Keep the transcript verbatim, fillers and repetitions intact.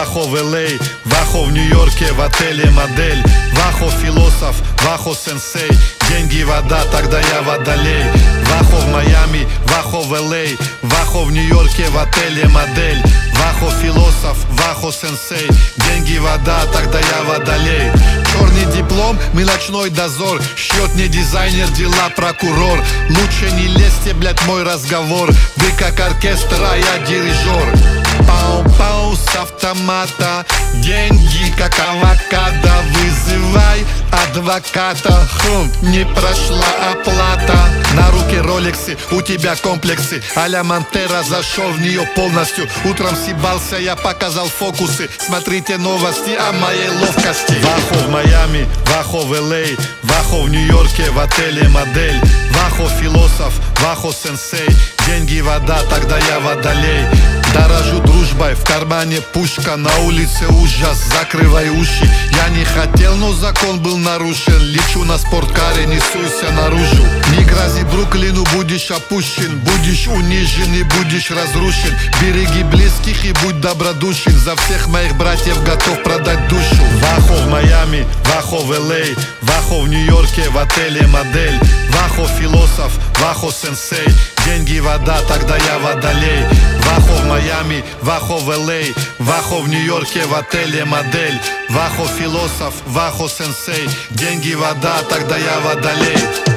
Вахо в Л А, Вахо в Нью-Йорке, в отеле модель. Вахо философ, Вахо сенсей. Деньги, вода, тогда я водолей. Вахо в Майами, Вахо в Л А, Вахо в Нью-Йорке, в отеле модель. Вахо философ, Вахо сенсей. Деньги, вода, тогда я водолей. Черный диплом, мы ночной дозор. Счет не дизайнер, дела прокурор. Лучше не лезьте, блядь, мой разговор. Вы как оркестр, а я дирижер. Пау-пау с автомата. Деньги как авокадо. Вызывай адвоката. Хм, не прошла оплата. На руке роликсы, у тебя комплексы. А-ля Монтера, зашел в нее полностью. Утром съебался, я показал фокусы. Смотрите новости о моей ловкости. Вахо в Майами, Вахо в Л А, Вахо в Нью-Йорке, в отеле модель. Вахо философ, Вахо сенсей. Деньги, вода, тогда я водолей. Дорожу дружбой, в кармане пушка. На улице ужас, закрывай уши. Я не хотел, но закон был нарушен. Лечу на спорткаре, несуйся наружу. Не грози Бруклину, будешь опущен. Будешь унижен и будешь разрушен. Береги близких и будь добродушен. За всех моих братьев готов продать душу. Вахо в Майами, Вахо в Л А, Вахо в Нью-Йорке, в отеле модель. Вахо философ, Вахо сенсей. Деньги, вода, тогда я водолей. Вахо в Майами, Вахо в Л А, Вахо в Нью-Йорке, в отеле модель. Вахо философ, Вахо сенсей. Деньги, вода, тогда я водолей.